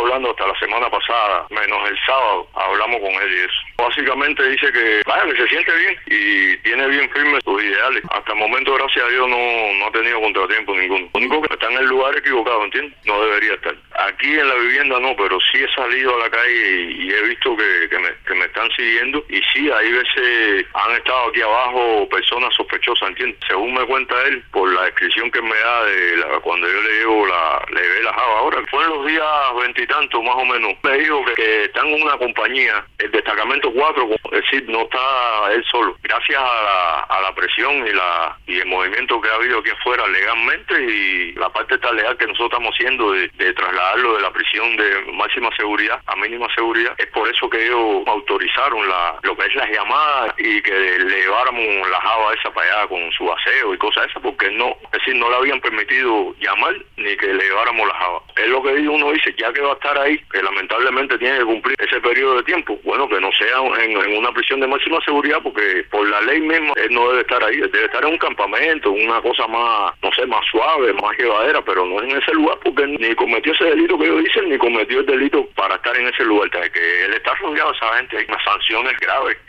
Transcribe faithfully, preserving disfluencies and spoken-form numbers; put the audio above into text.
hablando hasta la semana pasada, menos el sábado, hablamos con él y eso. Básicamente dice que, vaya, que se siente bien y tiene bien firmes sus ideales. Hasta el momento, gracias a Dios, no, no ha tenido contratiempo ninguno. Lo único que está en el lugar equivocado, ¿entiendes? No debería estar. Aquí en la vivienda no, pero sí he salido a la calle y, y he visto que, que, me, que me están siguiendo. Y sí, hay veces han estado aquí abajo personas sospechosas, ¿entiendes? Según me cuenta él, por la descripción que me da de la, cuando yo le llevo la, le ve la java. Ahora, fue en los días veintitantos más o menos. Me dijo que, que están en una compañía, el destacamento cuatro, es decir, no está él solo. Gracias a la, a la presión y la y el movimiento que ha habido aquí afuera legalmente y la parte esta legal que nosotros estamos haciendo de, de trasladarlo de la prisión de máxima seguridad a mínima seguridad, es por eso que ellos autorizaron la lo que es las llamadas y que le lleváramos la java esa para allá con su aseo y cosas esas, porque no, es decir, no le habían permitido llamar ni que le lleváramos la java. Es lo que uno dice, ya que va a estar ahí, que lamentablemente tiene que cumplir ese periodo de tiempo, bueno, que no sea en, en una prisión de máxima seguridad, porque por la ley misma él no debe estar ahí, él debe estar en un campamento, una cosa más, no sé, más suave, más llevadera, pero no en ese lugar, porque ni cometió ese delito que ellos dicen, ni cometió el delito para estar en ese lugar. O sea, que él está rodeado de esa gente, hay unas sanciones graves